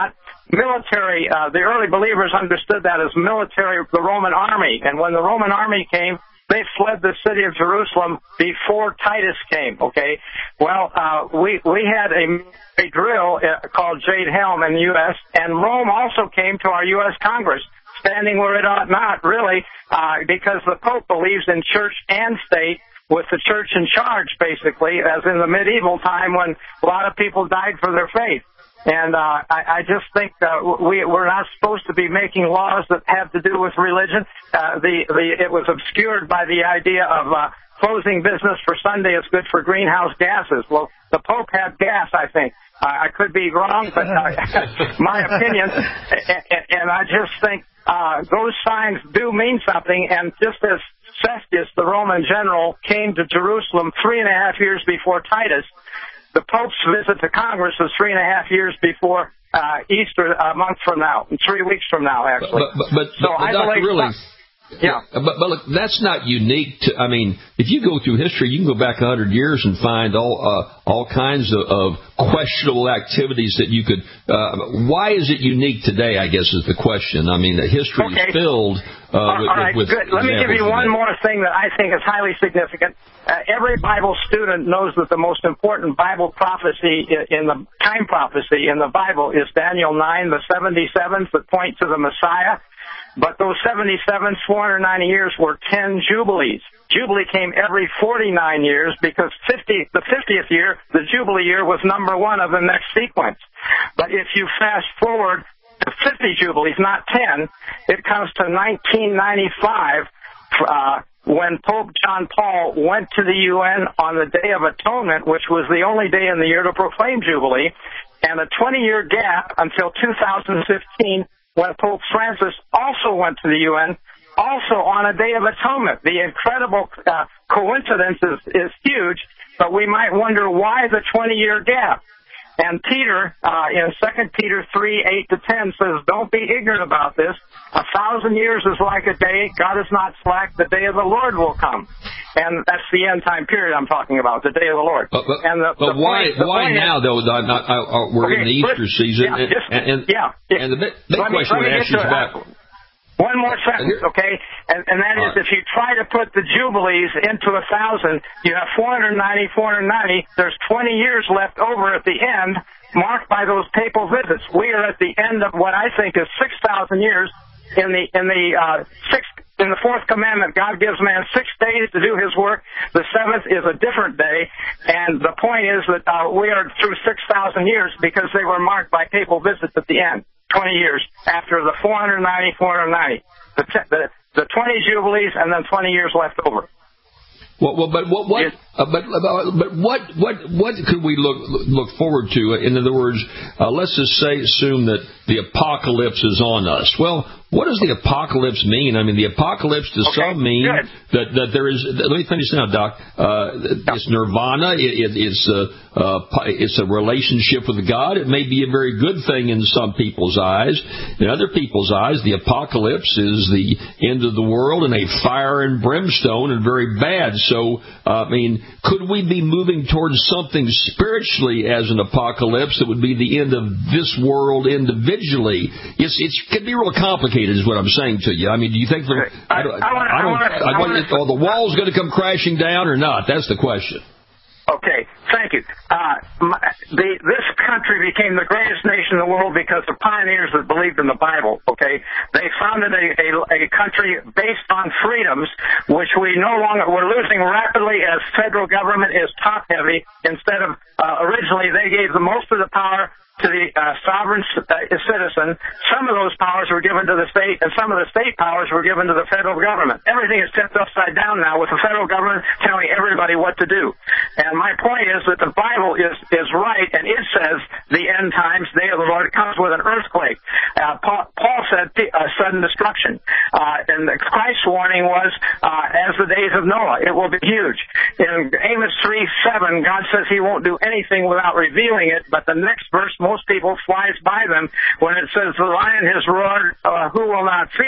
military, uh, the early believers understood that as military, the Roman army. And when the Roman army came, they fled the city of Jerusalem before Titus came, okay? Well, uh, we, we had a, a drill uh, called Jade Helm in the U S, and Rome also came to our U S Congress, standing where it ought not, really, uh, because the Pope believes in church and state, with the church in charge, basically, as in the medieval time when a lot of people died for their faith. And uh, I, I just think uh, we, we're not supposed to be making laws that have to do with religion. Uh, the, the, it was obscured by the idea of uh, closing business for Sunday is good for greenhouse gases. Well, the Pope had gas, I think. Uh, I could be wrong, but uh, my opinion. And, and I just think uh, those signs do mean something. And just as Cestius, the Roman general, came to Jerusalem three and a half years before Titus, the Pope's visit to Congress was three and a half years before uh, Easter, a month from now, three weeks from now, actually. But, but, but, so but I Doctor believe, really, yeah. But, but look, that's not unique to. I mean, if you go through history, you can go back a hundred years and find all uh, all kinds of, of questionable activities that you could. Uh, why is it unique today? I guess is the question. I mean, the history okay. is filled. Uh, all with, right, with good. Let me give you one more thing that I think is highly significant. Uh, every Bible student knows that the most important Bible prophecy in the time prophecy in the Bible is Daniel nine, the seventy-sevens that point to the Messiah. But those seventy-sevens, four hundred ninety years, were ten jubilees. Jubilee came every forty-nine years because fifty, the fiftieth year, the Jubilee year, was number one of the next sequence. But if you fast forward to fifty jubilees, not ten, it comes to nineteen ninety-five, uh, when Pope John Paul went to the U N on the Day of Atonement, which was the only day in the year to proclaim Jubilee, and a twenty-year gap until two thousand fifteen, when Pope Francis also went to the U N, also on a Day of Atonement. The incredible uh, coincidence is, is huge, but we might wonder why the twenty-year gap. And Peter, uh, in Second Peter three, eight to ten, says, don't be ignorant about this. A thousand years is like a day. God is not slack. The day of the Lord will come. And that's the end time period I'm talking about, the day of the Lord. But, but, and the, but the why point, why now, is, though, not, not, uh, we're okay, in the Easter but, season? Yeah, and, just, and, and, yeah, yeah. and the big, big let question me, I want to ask you is about... One more sentence, okay? And, and that is, right. If you try to put the Jubilees into a thousand, you have four hundred ninety, four hundred ninety. There's twenty years left over at the end, marked by those papal visits. We are at the end of what I think is six thousand years. In the in the uh, sixth, in the fourth commandment, God gives man six days to do His work. The seventh is a different day, and the point is that uh, we are through six thousand years because they were marked by papal visits at the end. twenty years after the four hundred ninety, four hundred ninety, the, t- the the twenty jubilees, and then twenty years left over. Well, well but what what uh, but uh, but what what what could we look look forward to? In other words, uh, let's just say assume that the apocalypse is on us. Well, what does the apocalypse mean? I mean, the apocalypse to okay, some mean good. that that there is. Let me finish now, Doc. Uh, it's nirvana. It, it, it's a uh, it's a relationship with God. It may be a very good thing in some people's eyes. In other people's eyes, the apocalypse is the end of the world and a fire and brimstone and very bad. So, uh, I mean, could we be moving towards something spiritually as an apocalypse that would be the end of this world individually? It's it's can be real complicated, is what I'm saying to you. I mean, do you think for, I, I don't, I, wanna, I don't, I wanna, I wanna, are the walls going to come crashing down or not? That's the question. Okay, thank you. Uh, my, the, this country became the greatest nation in the world because of pioneers that believed in the Bible, okay? They founded a, a, a country based on freedoms, which we no longer, we're losing rapidly as federal government is top-heavy. Instead of, uh, originally they gave the most of the power to the uh, sovereign uh, citizen. Some of those powers were given to the state, and some of the state powers were given to the federal government. Everything is tipped upside down now with the federal government telling everybody what to do. And my point is that the Bible is, is right, and it says the end times, day of the Lord, comes with an earthquake. Uh, Paul, Paul said uh, sudden destruction. Uh, and Christ's warning was, uh, as the days of Noah, it will be huge. In Amos three seven, God says He won't do anything without revealing it, but the next verse, most people flies by them when it says the lion has roared, uh, who will not fear?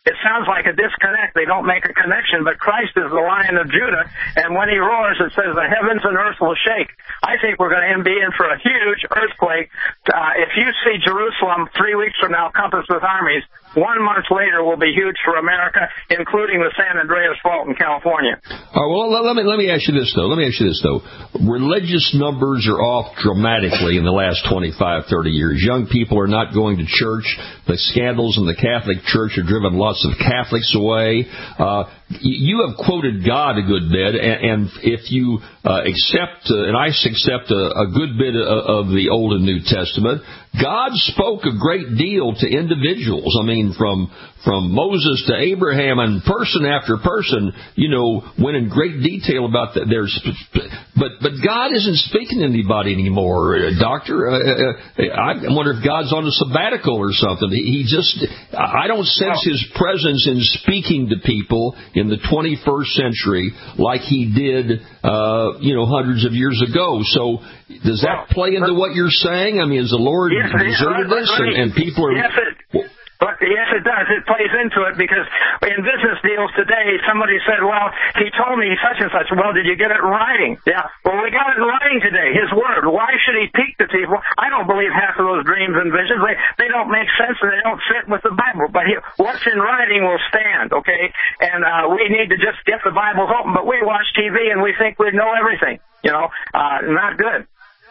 It sounds like a disconnect. They don't make a connection, but Christ is the Lion of Judah, and when he roars, it says the heavens and earth will shake. I think we're going to be in for a huge earthquake. Uh, if you see Jerusalem three weeks from now compassed with armies, one month later will be huge for America, including the San Andreas Fault in California. All right, well, let me let me ask you this though. Let me ask you this though. Religious numbers are off dramatically in the last twenty-five, thirty years. Young people are not going to church. The scandals in the Catholic Church have driven lots of Catholics away. Uh, you have quoted God a good bit, and, and if you uh, accept, uh, and I accept a, a good bit of, of the Old and New Testament, God spoke a great deal to individuals. I mean, from from Moses to Abraham, and person after person, you know, went in great detail about that. There's, but but God isn't speaking to anybody anymore, uh, Doctor. Uh, uh, I wonder if God's on a sabbatical or something. He, he just, I don't sense His presence in speaking to people in the twenty-first century like He did, uh, you know, hundreds of years ago. So does that play into what you're saying? I mean, is the Lord yes, deserted yes, this, and, and people are? Yes, it, well, but yes, it does. It plays into it because in business deals today, somebody said, "Well, he told me such and such." Well, did you get it in writing? Yeah. Well, we got it in writing today. His word. Why should he speak to people? I don't believe half of those dreams and visions. They they don't make sense and they don't fit with the Bible. But he, what's in writing will stand. Okay. And uh, we need to just get the Bibles open. But we watch T V and we think we know everything. You know, uh, not good.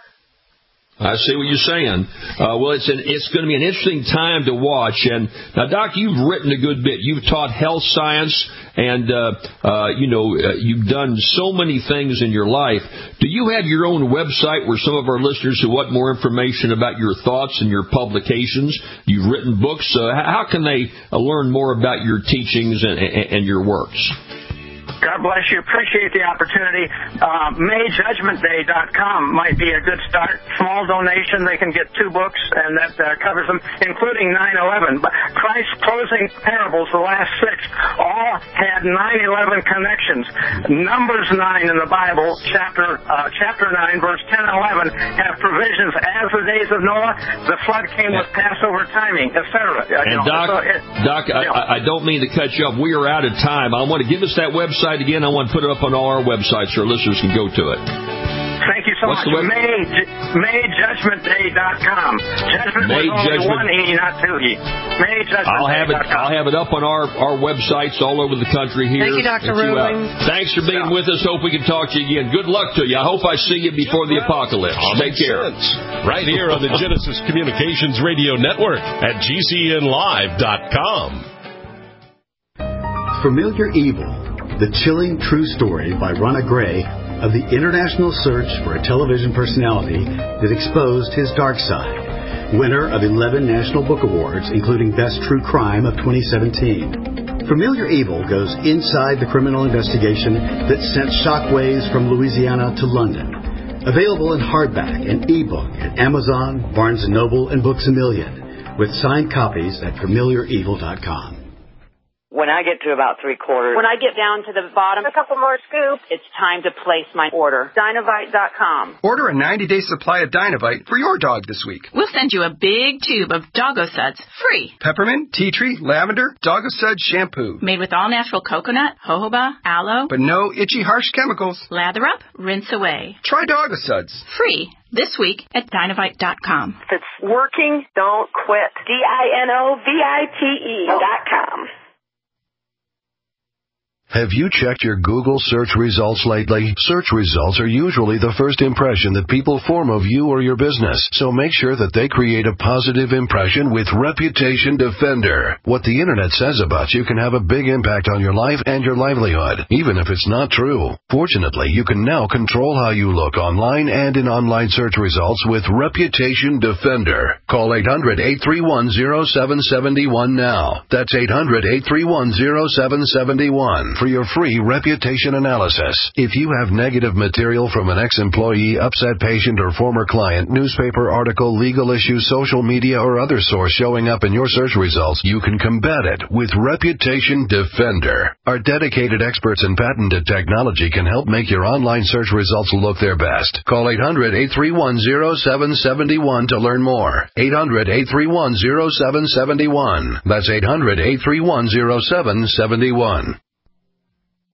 I see what you're saying. Uh, well, it's an, it's going to be an interesting time to watch. And now, Doc, you've written a good bit. You've taught health science, and uh, uh, you know uh, you've done so many things in your life. Do you have your own website where some of our listeners who want more information about your thoughts and your publications? You've written books. Uh, how can they uh, learn more about your teachings and, and, and your works? God bless you. Appreciate the opportunity. Uh, May Judgment Day dot com might be a good start. Small donation. They can get two books, and that uh, covers them, including nine eleven. But Christ's closing parables, the last six, all had nine eleven connections. Numbers nine in the Bible, chapter uh, chapter nine, verse ten and eleven, have provisions as the days of Noah. The flood came with Passover timing, et cetera. Uh, and you know, Doc, so it, Doc, you know. I, I don't mean to cut you up. We are out of time. I want to give us that website again. I want to put it up on all our websites so our listeners can go to it. Thank you so What's much. The web- May, May Judgment Day dot com. Judgment May was only Judgment. one E, not two E. May Judgment I'll have it. I'll have it up on our, our websites all over the country here. Thank you, Doctor Ruling. Thanks for being with us. Hope we can talk to you again. Good luck to you. I hope I see you before the apocalypse. Take care. Right here on the Genesis Communications Radio Network at G C N live dot com. Familiar Evil, the chilling true story by Ronna Gray of the international search for a television personality that exposed his dark side. Winner of eleven National Book Awards, including Best True Crime of twenty seventeen. Familiar Evil goes inside the criminal investigation that sent shockwaves from Louisiana to London. Available in hardback and ebook at Amazon, Barnes and Noble, and Books A Million, with signed copies at familiar evil dot com. When I get to about three quarters, when I get down to the bottom, a couple more scoops, it's time to place my order. Dinovite dot com. Order a ninety-day supply of Dinovite for your dog this week. We'll send you a big tube of Doggo Suds free. Peppermint, tea tree, lavender, Doggo Suds shampoo. Made with all-natural coconut, jojoba, aloe. But no itchy, harsh chemicals. Lather up, rinse away. Try Doggo Suds. Free this week at Dinovite dot com. If it's working, don't quit. D I N O V I T E dot com. Have you checked your Google search results lately? Search results are usually the first impression that people form of you or your business, so make sure that they create a positive impression with Reputation Defender. What the Internet says about you can have a big impact on your life and your livelihood, even if it's not true. Fortunately, you can now control how you look online and in online search results with Reputation Defender. Call eight hundred, eight three one, zero seven seven one now. That's eight hundred, eight three one, zero seven seven one. for your free reputation analysis. If you have negative material from an ex-employee, upset patient, or former client, newspaper article, legal issue, social media, or other source showing up in your search results, you can combat it with Reputation Defender. Our dedicated experts in patented technology can help make your online search results look their best. Call eight hundred, eight three one, zero seven seven one to learn more. eight hundred, eight three one, zero seven seven one. That's eight hundred, eight three one, zero seven seven one.